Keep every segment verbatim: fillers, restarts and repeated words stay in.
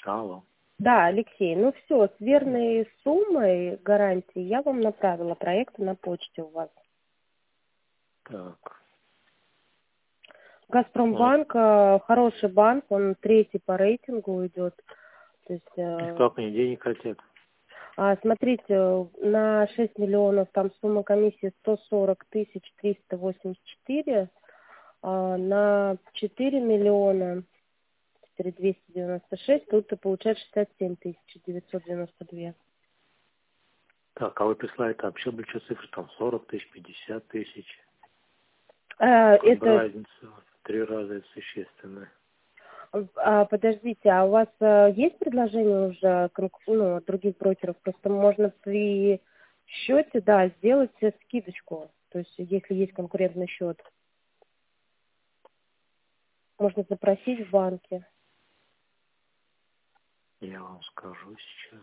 Алло. Да, Алексей, ну все, с верной суммой гарантии я вам направила проекты на почте у вас. Так. Ну, Газпромбанк, э, хороший банк, он третий по рейтингу идет. То есть, и э, сколько они денег хотят? а, смотрите, на шесть миллионов там сумма комиссии сто сорок тысяч триста восемьдесят четыре, а на четыре миллиона четыре двести девяносто шесть, тут и получается шестьдесят семь тысяч девятьсот девяносто два. Так, а вы присылаете вообще большие цифры, там сорок тысяч, пятьдесят тысяч. А, Как бы это, разница, в три раза это существенно. а, подождите, а у вас а, есть предложение уже конку- ну, от других брокеров? Просто можно при счете, да, сделать э, скидочку. То есть, если есть конкурентный счет, можно запросить в банке. Я вам скажу сейчас.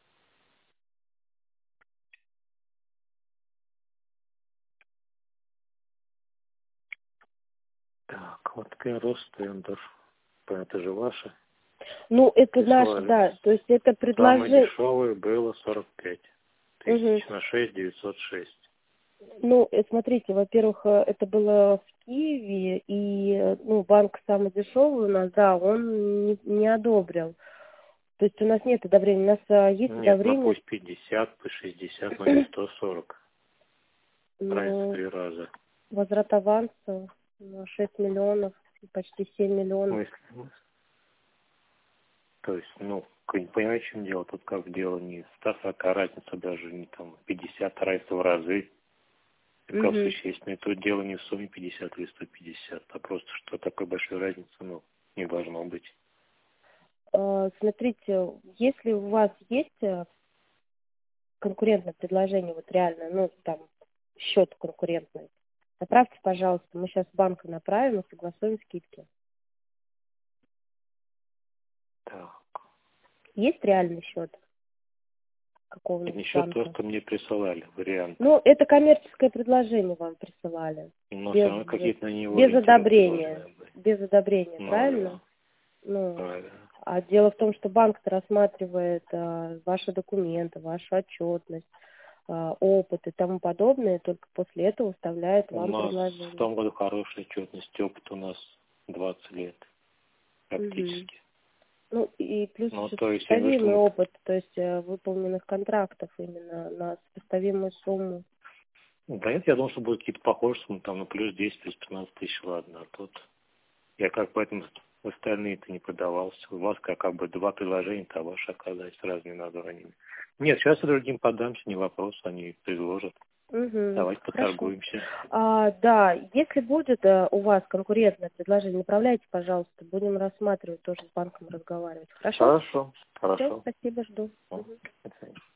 Так, вот Кайрос, Тендер. Это же ваше. Ну, это наше, Прислали. да, то есть это Самое предложение. дешевое было сорок пять Мгм. тысяч на шесть девятьсот шесть. Ну, э, смотрите, во-первых, э, это было в Киеве, и, э, ну, банк самый дешевый у нас, да, он не, не одобрил. То есть у нас нет одобрения, у нас а, есть Нет, ну одобрение, пусть пятьдесят, пусть шестьдесят, но не сто сорок. Разница в ну, три раза. возврат аванса на шесть миллионов, почти семь Ну, миллионов. если, ну, то есть, ну, к- не понимаю, в чем дело. Тут как дело не сто сорок, а разница даже не там пятьдесят, разница в разы. Как Мгм. существенно. Тут дело не в сумме пятьдесят или сто пятьдесят, а просто, что такой большой разницы, ну, не должно быть. А, Смотрите, если у вас есть э, конкурентное предложение, вот реально, ну, там, счет конкурентный, направьте, пожалуйста, мы сейчас в банк направим и согласуем скидки. Так. Есть реальный счет Это какого-нибудь еще то, банка? что мне присылали, вариант. Ну, это коммерческое предложение вам присылали. Но все Без, равно какие-то на него без ориентироваться одобрения. должны быть. Без одобрения, Ну правильно? да, Ну, правильно. а дело в том, что банк-то рассматривает а, ваши документы, вашу отчетность, а, опыт и тому подобное, и только после этого выставляет У вам нас в предложение. том году хорошая отчетность, опыт у нас двадцать лет Мгм. практически. Ну, и плюс Ну, еще то есть я говорю, что сопоставимый мы... опыт, то есть э, выполненных контрактов именно на сопоставимую сумму. Да нет, я думал, что будут какие-то похожие суммы, там, ну, плюс десять, плюс пятнадцать тысяч, ладно. А тут я как поэтому в остальные-то не подавался. У вас как, как бы два предложения, а ваши оказались с разными названиями. Нет, сейчас и другим подамся, не вопрос, они предложат. Угу. Давайте Хорошо. поторгуемся. А, да, если будет э, у вас конкурентное предложение, направляйте, пожалуйста, будем рассматривать, тоже с банком разговаривать. Хорошо? Хорошо, Все, хорошо. спасибо, жду. Ну, Мгм. это